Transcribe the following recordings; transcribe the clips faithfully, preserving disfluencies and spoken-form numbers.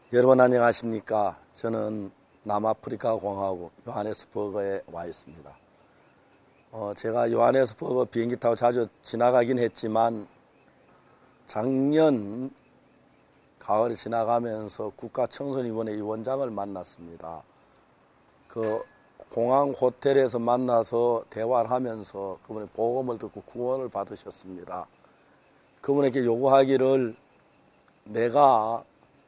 여러분 안녕하십니까? 저는 남아프리카 공화국 요하네스버그에 와 있습니다. 어, 제가 요하네스버그 비행기 타고 자주 지나가긴 했지만 작년 가을에 지나가면서 국가청소년위원회 위원장을 만났습니다. 그 공항 호텔에서 만나서 대화를 하면서 그분의 복음을 듣고 구원을 받으셨습니다. 그분에게 요구하기를 내가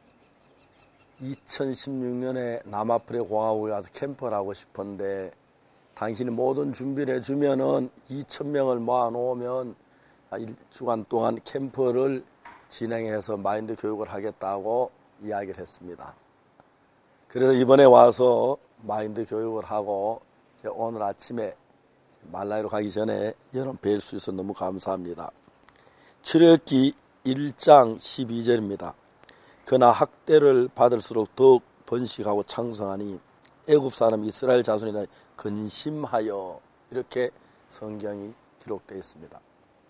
이천십육 년에 남아프리카 공화국에 가서 캠프를 하고 싶은데 당신이 모든 준비를 해주면은 이천 명을 모아놓으면 일 주간 동안 캠프를 진행해서 마인드 교육을 하겠다고 이야기를 했습니다. 그래서 이번에 와서 마인드 교육을 하고 오늘 아침에 말라위로 가기 전에 여러분 뵐 수 있어서 너무 감사합니다. 출애굽기 일 장 십이 절입니다. 그러나 학대를 받을수록 더욱 번식하고 창성하니 애굽 사람 이스라엘 자손이나 근심하여, 이렇게 성경이 기록되어 있습니다.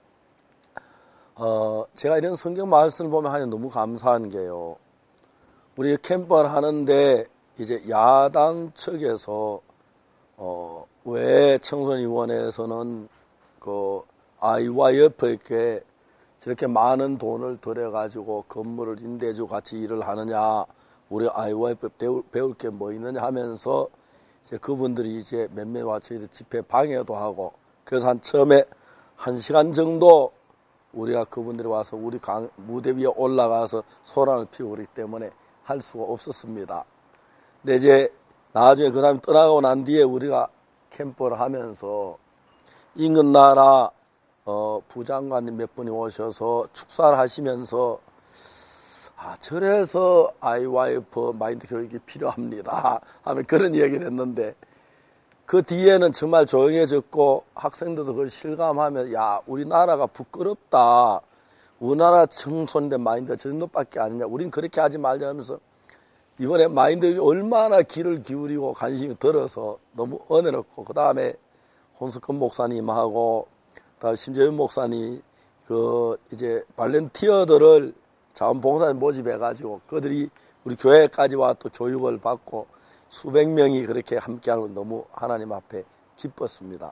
어, 제가 이런 성경 말씀을 보면 하여 너무 감사한 게요. 우리 캠프를 하는데 이제 야당 측에서 어, 왜 청소년위원회에서는 그 아이와 옆에 이렇게 저렇게 많은 돈을 들여가지고 건물을 임대해주고 같이 일을 하느냐, 우리 아이와 옆에 배울, 배울 게 뭐 있느냐 하면서 이제 그분들이 이제 몇몇 와 저희들 집회 방해도 하고, 그래서 한 처음에 한 시간 정도 우리가 그분들이 와서 우리 강, 무대 위에 올라가서 소란을 피우고 그렇기 때문에 할 수가 없었습니다. 근데 이제 나중에 그 사람이 떠나고 난 뒤에 우리가 캠프를 하면서 인근 나라 어, 부장관님 몇 분이 오셔서 축사를 하시면서 아, 저래서 아이와이프 마인드 교육이 필요합니다 하면 그런 얘기를 했는데, 그 뒤에는 정말 조용해졌고 학생들도 그걸 실감하면 야, 우리나라가 부끄럽다, 우리나라 청소년들 마인드가 저 정도밖에 아니냐, 우린 그렇게 하지 말자 하면서 이번에 마인드 교육이 얼마나 귀를 기울이고 관심이 들어서 너무 은혜롭고, 그 다음에 홍석근 목사님하고 다음 심재윤 목사님 그 이제 발렌티어들을 자원봉사에 모집해가지고 그들이 우리 교회까지 와 또 교육을 받고 수백 명이 그렇게 함께하는 너무 하나님 앞에 기뻤습니다.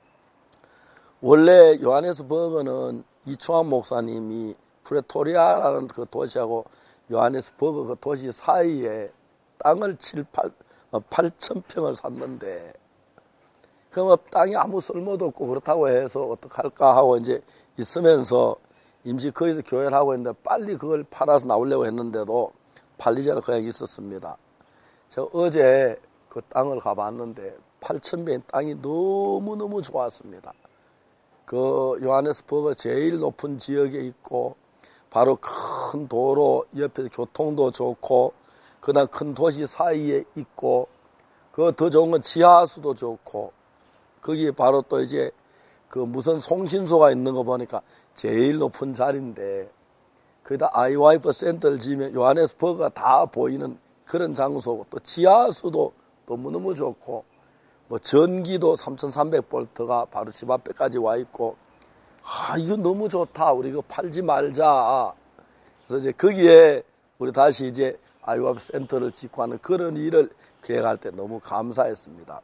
원래 요하네스버그는 이충환 목사님이 프레토리아라는 그 도시하고 요하네스버그 그 도시 사이에 땅을 칠, 팔천 평을 샀는데, 그럼 땅이 아무 쓸모도 없고 그렇다고 해서 어떡할까 하고 이제 있으면서 임시 거기서 교회를 하고 있는데 빨리 그걸 팔아서 나오려고 했는데도 팔리지 않고 그냥 있었습니다. 제가 어제 그 땅을 가봤는데 팔천 평의 땅이 너무너무 좋았습니다. 그 요하네스버그 제일 높은 지역에 있고 바로 큰 도로 옆에서 교통도 좋고 그다음 큰 도시 사이에 있고, 그 더 좋은 건 지하수도 좋고, 거기에 바로 또 이제 그 무슨 송신소가 있는 거 보니까 제일 높은 자리인데, 거기다 아이와이프 센터를 지으면 요하네스버그가 다 보이는 그런 장소고, 또 지하수도 너무너무 좋고, 뭐 전기도 삼천삼백 볼트가 바로 집 앞에까지 와 있고, 아, 이거 너무 좋다, 우리 이거 팔지 말자. 그래서 이제 거기에 우리 다시 이제 아이와이프 센터를 짓고 하는 그런 일을 계획할 때 너무 감사했습니다.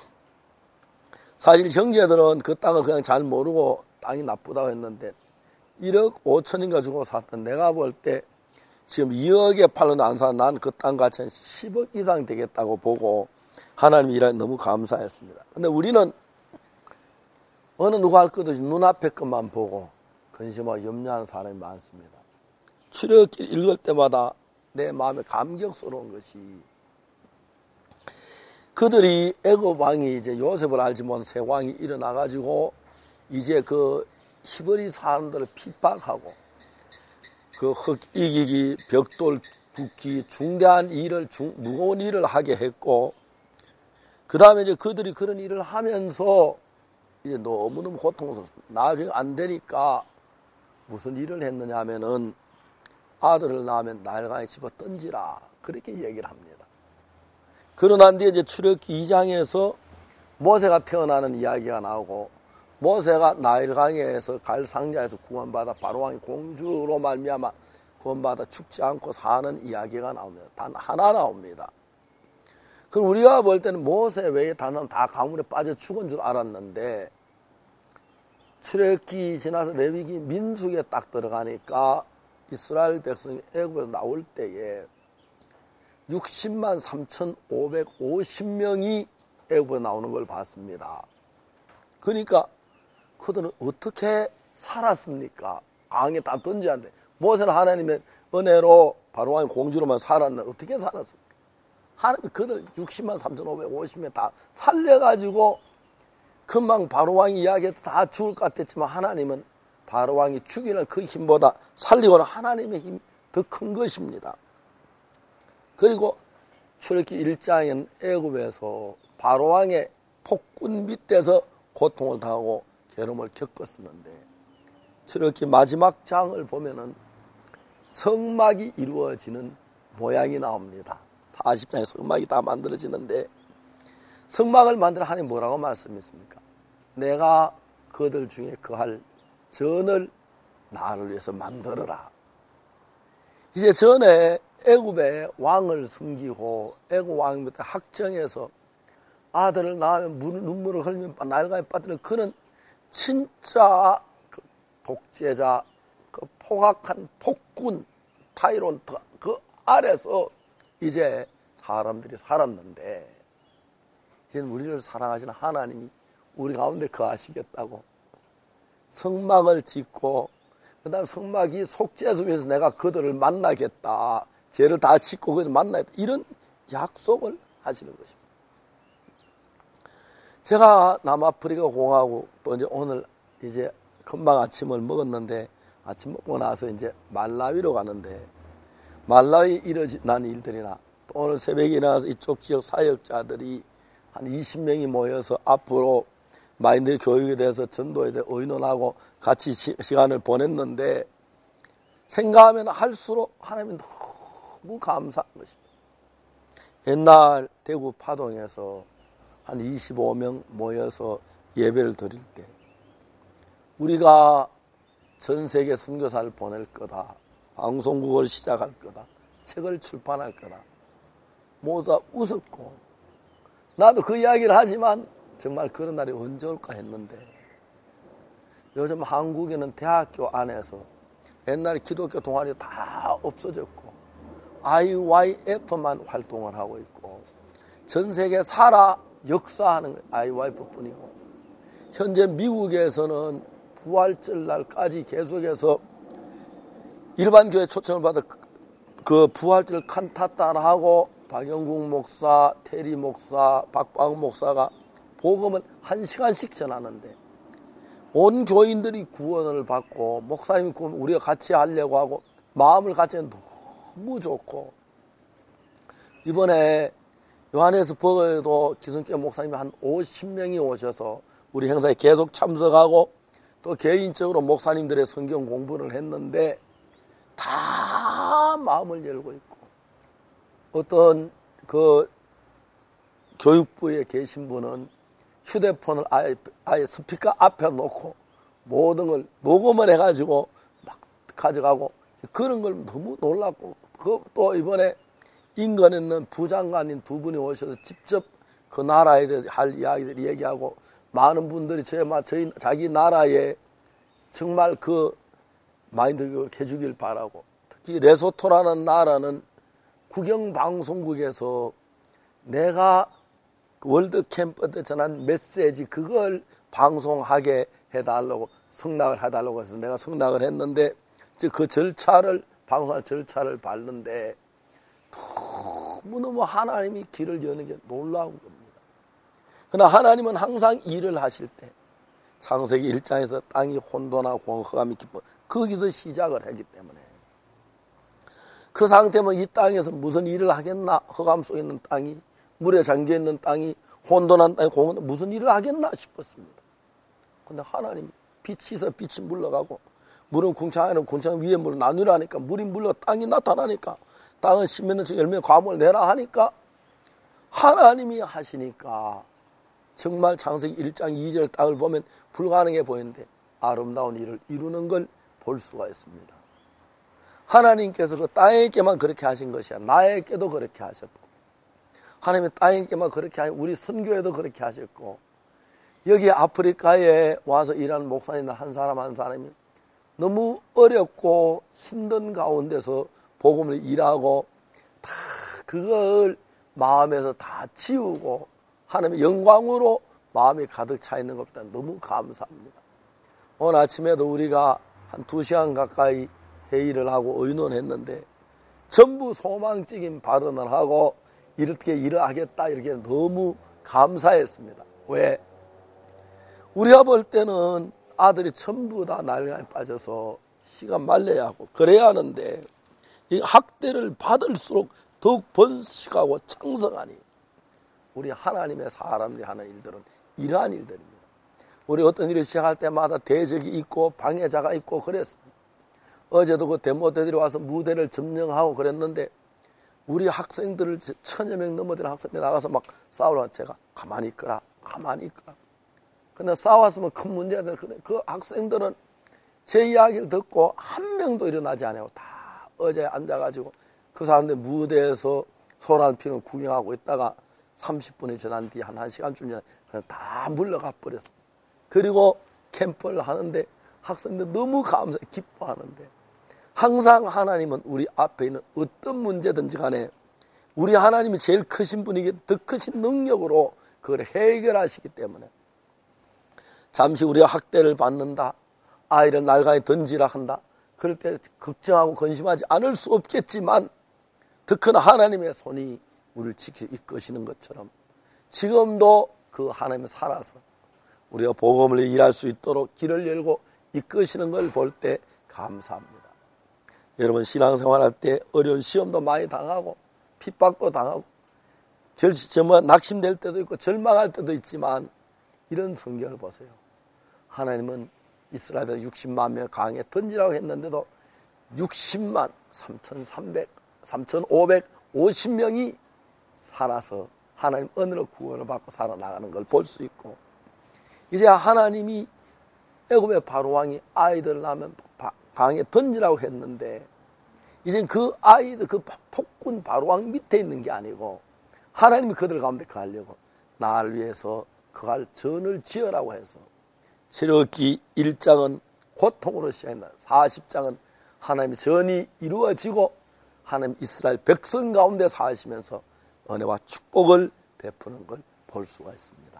사실 형제들은 그 땅을 그냥 잘 모르고 땅이 나쁘다고 했는데 일억 오천인가 주고 샀던, 내가 볼 때 지금 이억에 팔려도 안 사, 난 그 땅 가치는 십억 이상 되겠다고 보고 하나님 일에 너무 감사했습니다. 근데 우리는 어느 누가 할 것 없이 눈앞에 것만 보고 근심하고 염려하는 사람이 많습니다. 출애굽기 읽을 때마다 내 마음에 감격스러운 것이, 그들이 애굽 왕이 이제 요셉을 알지 못한 새 왕이 일어나가지고 이제 그 히브리 사람들을 핍박하고 그 흙 이기기, 벽돌 붓기, 중대한 일을, 중, 무거운 일을 하게 했고, 그 다음에 이제 그들이 그런 일을 하면서 이제 너무너무 고통스럽습니다. 나중에 안 되니까 무슨 일을 했느냐 하면은 아들을 낳으면 나일강에 집어 던지라, 그렇게 얘기를 합니다. 그러난 뒤에 이제 출애굽기 이 장에서 모세가 태어나는 이야기가 나오고, 모세가 나일강에서 갈 상자에서 구원받아 바로왕이 공주로 말미암아 구원받아 죽지 않고 사는 이야기가 나옵니다. 단 하나 나옵니다. 그럼 우리가 볼 때는 모세 외에 다는 다 가물에 빠져 죽은 줄 알았는데 출애굽기 지나서 레위기 민수기에 딱 들어가니까 이스라엘 백성이 애굽에서 나올 때에 육십만 삼천오백오십 명이 애굽에 나오는 걸 봤습니다. 그러니까 그들은 어떻게 살았습니까? 강에 다 던져야 돼. 모세는 하나님의 은혜로 바로왕의 공주로만 살았는데 어떻게 살았습니까? 하나님이 그들 육십만 삼천오백오십 명 다 살려가지고 금방 바로왕이 이야기해도 다 죽을 것 같았지만 하나님은 바로왕이 죽이는 그 힘보다 살리고는 하나님의 힘이 더 큰 것입니다. 그리고 출애굽기 일 장인 애굽에서 바로왕의 폭군 밑에서 고통을 당하고 괴로움을 겪었었는데 출애굽기 마지막 장을 보면은 성막이 이루어지는 모양이 나옵니다. 사십 장에 성막이 다 만들어지는데 성막을 만들어 하나님 뭐라고 말씀했습니까? 내가 그들 중에 거할 전을 나를 위해서 만들어라. 이제 전에 애굽의 왕을 숨기고 애굽 왕부터 학정해서 아들을 낳으면 눈물을 흘리면 날가에 빠뜨리는 그는 진짜 그 독재자, 그 포악한 폭군 타이론트 그 아래서 이제 사람들이 살았는데 이제는 우리를 사랑하시는 하나님이 우리 가운데 거하시겠다고 성막을 짓고 그 다음 성막이 속죄하기 위해서 내가 그들을 만나겠다. 죄를 다 씻고 그들 만나겠다. 이런 약속을 하시는 것입니다. 제가 남아프리카 공화국 또 이제 오늘 이제 금방 아침을 먹었는데 아침 먹고 나서 이제 말라위로 가는데 말라위 일어난 일들이나 또 오늘 새벽에 일어나서 이쪽 지역 사역자들이 한 이십 명이 모여서 앞으로 마인드 교육에 대해서 전도에 대해 의논하고 같이 시, 시간을 보냈는데 생각하면 할수록 하나님이 너무 감사한 것입니다. 옛날 대구 파동에서 한 이십오 명 모여서 예배를 드릴 때 우리가 전 세계 선교사를 보낼 거다. 방송국을 시작할 거다. 책을 출판할 거다. 모두 다 웃었고 나도 그 이야기를 하지만 정말 그런 날이 언제 올까 했는데 요즘 한국에는 대학교 안에서 옛날 기독교 동아리 다 없어졌고 아이와이에프만 활동을 하고 있고 전 세계 살아 역사하는 아이와이에프뿐이고 현재 미국에서는 부활절 날까지 계속해서 일반 교회 초청을 받아 그 부활절 칸타타하고 박영국 목사, 테리 목사, 박광 목사가 복음을 한 시간씩 전하는데 온 교인들이 구원을 받고 목사님이 구원 우리가 같이 하려고 하고 마음을 같이 하면 너무 좋고 이번에 요한에서 버거에도 기성교 목사님이 한 오십 명이 오셔서 우리 행사에 계속 참석하고 또 개인적으로 목사님들의 성경 공부를 했는데 다 마음을 열고 있고 어떤 그 교육부에 계신 분은 휴대폰을 아예, 아예 스피커 앞에 놓고 모든 걸 녹음을 해가지고 막 가져가고 그런 걸 너무 놀랐고 그 또 이번에 인근에 있는 부장관인 두 분이 오셔서 직접 그 나라에 대해서 할 이야기들 얘기하고 많은 분들이 저희, 저희 자기 나라에 정말 그 마인드 교육을 해주길 바라고 특히 레소토라는 나라는 국영방송국에서 내가 월드 캠프 때 전한 메시지 그걸 방송하게 해달라고 승낙을 해달라고 해서 내가 승낙을 했는데 즉 그 절차를 방송할 절차를 밟는데 너무너무 하나님이 길을 여는 게 놀라운 겁니다. 그러나 하나님은 항상 일을 하실 때 창세기 일 장에서 땅이 혼돈하고 흑암이 깊어 거기서 시작을 했기 때문에 그 상태면 이 땅에서 무슨 일을 하겠나 흑암 속에 있는 땅이 물에 잠겨있는 땅이 혼돈한 땅이 공헌 무슨 일을 하겠나 싶었습니다. 그런데 하나님이 빛이 있어 빛이 물러가고 물은 궁창 안에 궁창 위에 물을 나누라니까 물이 물러 땅이 나타나니까 땅은 십몇 년 열매 과목을 내라 하니까 하나님이 하시니까 정말 창세기 일 장 이 절 땅을 보면 불가능해 보이는데 아름다운 일을 이루는 걸 볼 수가 있습니다. 하나님께서 그 땅에게만 그렇게 하신 것이 아니라 나에게도 그렇게 하셨고, 하나님의 땅에게만 그렇게 하시고 우리 선교에도 그렇게 하셨고, 여기 아프리카에 와서 일하는 목사님 한 사람 한 사람이 너무 어렵고 힘든 가운데서 복음을 일하고 다 그걸 마음에서 다 지우고 하나님의 영광으로 마음이 가득 차 있는 것보다 너무 감사합니다. 오늘 아침에도 우리가 한 두 시간 가까이 회의를 하고 의논했는데 전부 소망적인 발언을 하고 이렇게 일을 하겠다 이렇게 너무 감사했습니다. 왜? 우리가 볼 때는 아들이 전부 다 난리에 빠져서 시간 말려야 하고 그래야 하는데 이 학대를 받을수록 더욱 번식하고 창성하니 우리 하나님의 사람들이 하는 일들은 이러한 일들입니다. 우리 어떤 일을 시작할 때마다 대적이 있고 방해자가 있고 그랬습니다. 어제도 그 데모대들이 와서 무대를 점령하고 그랬는데 우리 학생들을 천여 명 넘어되는 학생들이 나가서 막 싸우라. 제가 가만히 있거라 가만히 있거라. 근데 싸웠으면 큰 문제가 될 거예요. 그 학생들은 제 이야기를 듣고 한 명도 일어나지 않아요. 다 어제 앉아가지고 그 사람들 무대에서 소란 피는 구경하고 있다가 삼십 분이 지난 뒤 한 한 시간쯤 전에 그냥 다 물러가 버렸어요. 그리고 캠프를 하는데 학생들 너무 감사해 기뻐하는데 항상 하나님은 우리 앞에 있는 어떤 문제든지 간에 우리 하나님이 제일 크신 분이기 더 크신 능력으로 그걸 해결하시기 때문에 잠시 우리가 학대를 받는다, 아이를 날강에 던지라 한다, 그럴 때 걱정하고 근심하지 않을 수 없겠지만 더 큰 하나님의 손이 우리를 지켜 이끄시는 것처럼 지금도 그 하나님이 살아서 우리가 복음을 일할 수 있도록 길을 열고 이끄시는 걸 볼 때 감사합니다. 여러분 신앙생활할 때 어려운 시험도 많이 당하고 핍박도 당하고 정말 낙심될 때도 있고 절망할 때도 있지만 이런 성경을 보세요. 하나님은 이스라엘에 육십만 명 강에 던지라고 했는데도 육십만 삼천삼백, 삼천오백오십 명이 살아서 하나님 은혜로 구원을 받고 살아나가는 걸 볼 수 있고 이제 하나님이 애굽의 바로왕이 아이들을 낳으면 강에 던지라고 했는데 이제 그 아이들 그 폭군 바로왕 밑에 있는 게 아니고 하나님이 그들 가운데 가려고 나를 위해서 그갈 전을 지으라고 해서 출애굽기 일 장은 고통으로 시작한다. 사십 장은 하나님의 전이 이루어지고 하나님 이스라엘 백성 가운데 사시면서 은혜와 축복을 베푸는 걸 볼 수가 있습니다.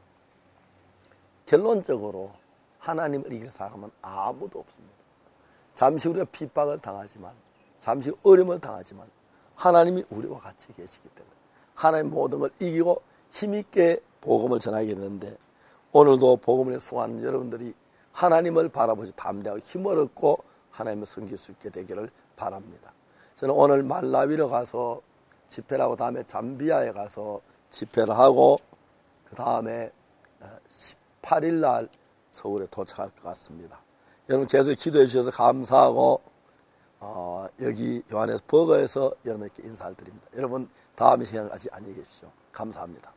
결론적으로 하나님을 이길 사람은 아무도 없습니다. 잠시 우리가 핍박을 당하지만 잠시 어려움을 당하지만 하나님이 우리와 같이 계시기 때문에 하나님 모든 걸 이기고 힘있게 복음을 전하게 되는데 오늘도 복음을 수고하는 여러분들이 하나님을 바라보시 담대하고 힘을 얻고 하나님을 섬길 수 있게 되기를 바랍니다. 저는 오늘 말라위로 가서 집회를 하고 다음에 잠비아에 가서 집회를 하고 그 다음에 십팔 일 날 서울에 도착할 것 같습니다. 여러분 계속 기도해 주셔서 감사하고 어, 여기 요한에서 버거에서 여러분께 인사를 드립니다. 여러분 다음 시간까지 안녕히 계십시오. 감사합니다.